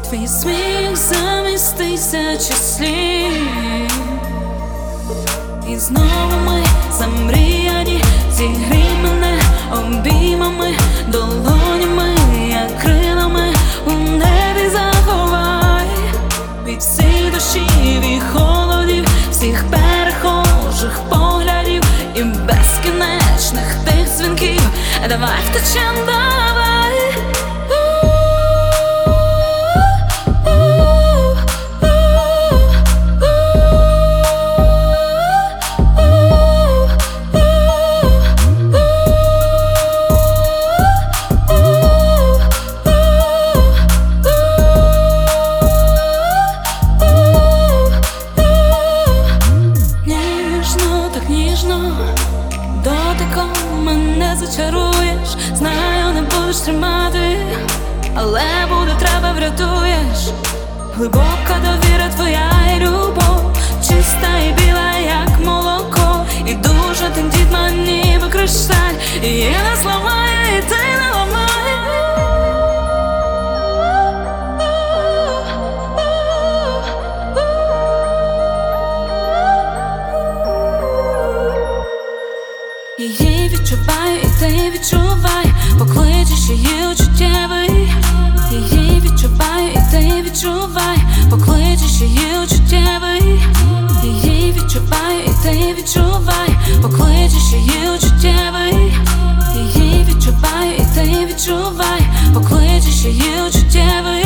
твій сміх замість тисячі слів. І знову ми замріяні, зігрій мене обіймами, долонями, як крилами у небі заховай. Від всіх дощів і холодів, всіх перехожих поглядів і безкінечних тих дзвінків. Давай втечем, давай. Дотиком мене зачаруєш, знаю, не будеш тримати, але буде треба, врятуєш. Глибока довіра твоя і любов, чиста і біла, як молоко, і дуже тендітна, ніби кришталь. Її не зламає, і ти не ламай. Її відчуваю, і ти відчувай, покличеш її чуттєвий. Її відчуваю, і ти відчувай, покличеш її чуттєвий. Її відчуваю, і ти відчувай, покличеш її чуттєвий. Її відчуваю, і ти відчувай, покличеш її чуттєвий.